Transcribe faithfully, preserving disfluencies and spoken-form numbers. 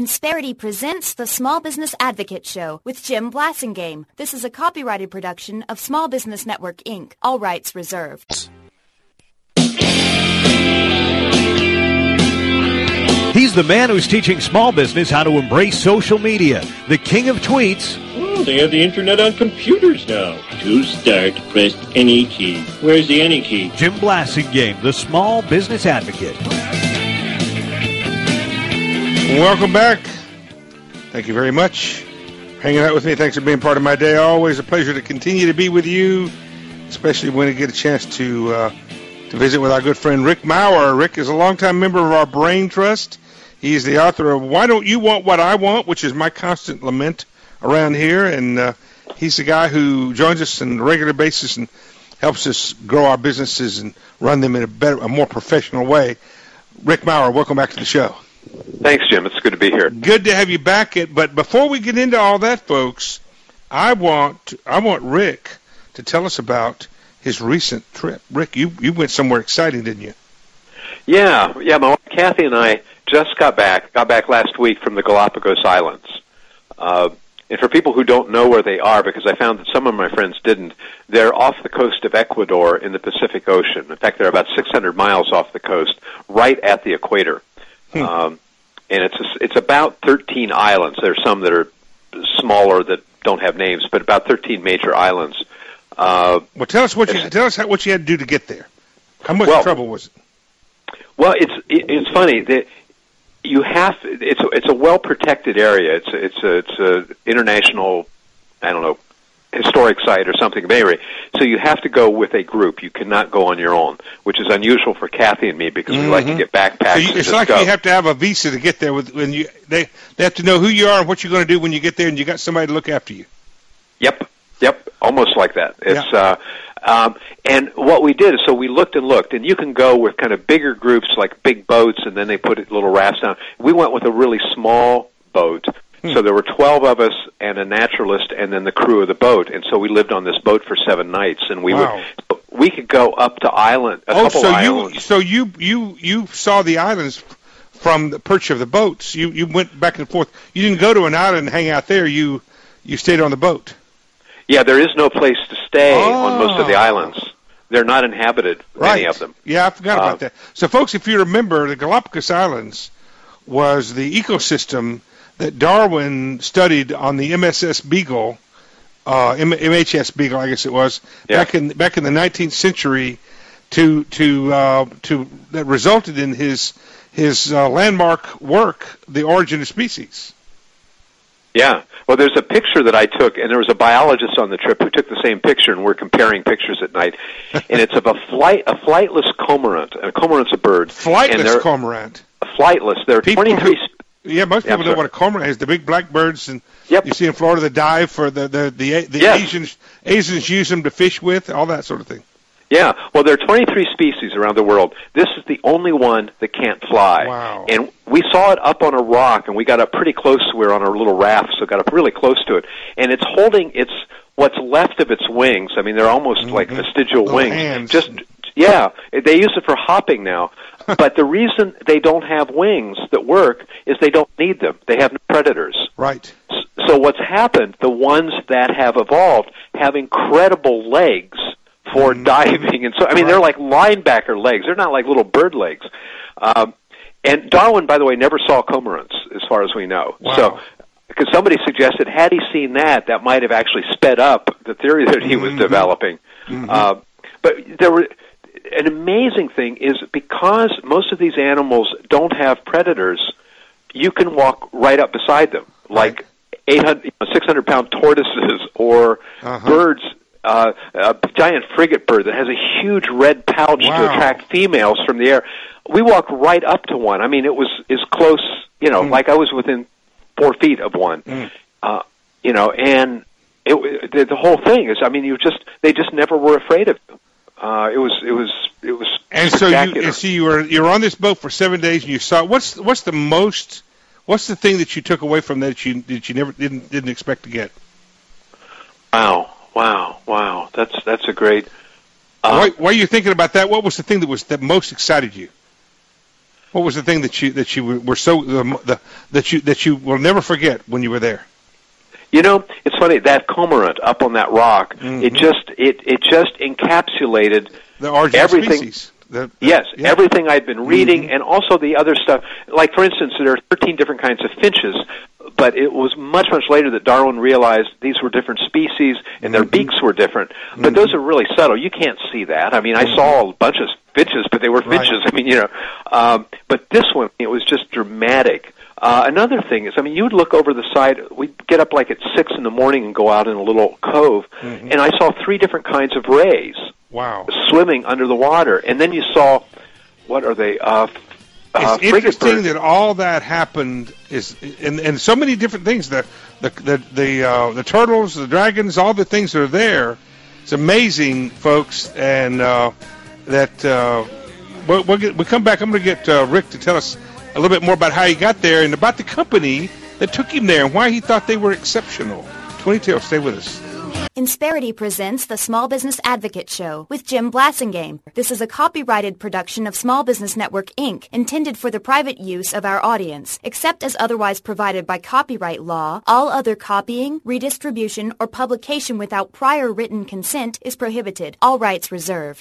Insperity presents the Small Business Advocate Show with Jim Blasingame. This is a copyrighted production of Small Business Network, Incorporated. All rights reserved. He's the man who's teaching small business how to embrace social media, the king of tweets. Oh, they have the internet on computers now. To start, press any key. Where's the any key? Jim Blasingame, the small business advocate. Welcome back. Thank you very much for hanging out with me. Thanks for being part of my day. Always a pleasure to continue to be with you, especially when we get a chance to uh, to visit with our good friend Rick Maurer. Rick is a longtime member of our Brain Trust. He is the author of Why Don't You Want What I Want, which is my constant lament around here. And uh, he's the guy who joins us on a regular basis and helps us grow our businesses and run them in a better, a more professional way. Rick Maurer, welcome back to the show. Thanks, Jim. It's good to be here. Good to have you back. At, but before we get into all that, folks, I want I want Rick to tell us about his recent trip. Rick, you, you went somewhere exciting, didn't you? Yeah, yeah. My wife Kathy and I just got back. Got back last week from the Galapagos Islands. Uh, and for people who don't know where they are, because I found that some of my friends didn't, they're off the coast of Ecuador in the Pacific Ocean. In fact, they're about six hundred miles off the coast, right at the equator. Hmm. Um, and it's a, it's about thirteen islands. There are some that are smaller that don't have names, but about thirteen major islands. Uh, well, tell us what you tell us how, what you had to do to get there. How much well, trouble was it? Well, it's it, it's funny that you have it's a, it's a well protected area. It's a, it's a, it's a international, I don't know, historic site or something. Anyway, so you have to go with a group. You cannot go on your own, which is unusual for Kathy and me because mm-hmm. we like to get backpacks. So you, and it's just like go. You have to have a visa to get there. With when you they they have to know who you are and what you're going to do when you get there, and you got somebody to look after you. Yep, yep, almost like that. It's yeah. uh, um, and what we did is so we looked and looked, and you can go with kind of bigger groups like big boats, and then they put little rafts down. We went with a really small boat. So there were twelve of us and a naturalist and then the crew of the boat. And so we lived on this boat for seven nights. And we wow. would, we could go up to island, a oh, couple so islands. You, so you, you, you saw the islands from the perch of the boats. You, you went back and forth. You didn't go to an island and hang out there. You, you stayed on the boat. Yeah, there is no place to stay oh. on most of the islands. They're not inhabited, right. many of them. Yeah, I forgot uh, about that. So, folks, if you remember, the Galapagos Islands was the ecosystem that Darwin studied on the M S S Beagle, uh, M- MHS Beagle, I guess it was, yeah. back in back in the nineteenth century, to to uh, to that resulted in his his uh, landmark work, The Origin of Species. Yeah. Well, there's a picture that I took, and there was a biologist on the trip who took the same picture, and we're comparing pictures at night. And it's of a flight a flightless cormorant. A cormorant's a bird. Flightless cormorant. Flightless. There are People twenty-three. Who- Yeah, most people yeah, know what a cormorant is. The big black birds, and yep. you see in Florida that dive for the the the, the yes. Asians. Asians use them to fish with, all that sort of thing. Yeah, well, there are twenty-three species around the world. This is the only one that can't fly. Wow! And we saw it up on a rock, and we got up pretty close. We were on our little raft, so got up really close to it. And it's holding its what's left of its wings. I mean, they're almost mm-hmm. like vestigial little wings. Hands. Just yeah, they use it for hopping now. But the reason they don't have wings that work is they don't need them. They have no predators. Right. So what's happened, the ones that have evolved have incredible legs for mm. diving. And so, I mean, right. they're like linebacker legs. They're not like little bird legs. Um, and Darwin, by the way, never saw cormorants, as far as we know. Wow. So, because somebody suggested, had he seen that, that might have actually sped up the theory that he mm-hmm. was developing. Mm-hmm. Uh, but there were... An amazing thing is because most of these animals don't have predators, you can walk right up beside them, like right. eight hundred, six hundred pound tortoises or uh-huh. birds, uh, a giant frigate bird that has a huge red pouch wow. to attract females from the air. We walked right up to one. I mean, it was as close, you know, mm. like I was within four feet of one, mm. uh, you know, and it, the, the whole thing is, I mean, you just they just never were afraid of you. Uh, it was, it was, it was. And so you, and so you were, you were on this boat for seven days, and you saw what's, what's the most, what's the thing that you took away from that, that you, that you never didn't, didn't expect to get? Wow, wow, wow! That's that's a great. Uh, why, why are you thinking about that? What was the thing that was that most excited you? What was the thing that you that you were so um, the, that you that you will never forget when you were there? You know, it's funny, that cormorant up on that rock. Mm-hmm. It just it it just encapsulated the origin everything. Species. The, the, yes, yeah. everything I'd been reading, mm-hmm. and also the other stuff. Like, for instance, there are thirteen different kinds of finches, but it was much, much later that Darwin realized these were different species, and their mm-hmm. beaks were different. But mm-hmm. those are really subtle. You can't see that. I mean, I mm-hmm. saw a bunch of finches, but they were finches. Right. I mean, you know. Um, but this one, it was just dramatic. Uh, another thing is, I mean, you would look over the side. We'd get up like at six in the morning and go out in a little cove, mm-hmm. and I saw three different kinds of rays. Wow. Swimming under the water. And then you saw, what are they? Uh, uh, it's interesting that all that happened is, and, and so many different things, the the the the, uh, the turtles, the dragons, all the things that are there. It's amazing, folks, and uh, that uh, we'll, we'll, get, we'll come back. I'm going to get uh, Rick to tell us a little bit more about how he got there and about the company that took him there and why he thought they were exceptional. twenty Tail, stay with us. Insperity presents the Small Business Advocate Show with Jim Blassingame. This is a copyrighted production of Small Business Network, Incorporated, intended for the private use of our audience. Except as otherwise provided by copyright law, all other copying, redistribution, or publication without prior written consent is prohibited. All rights reserved.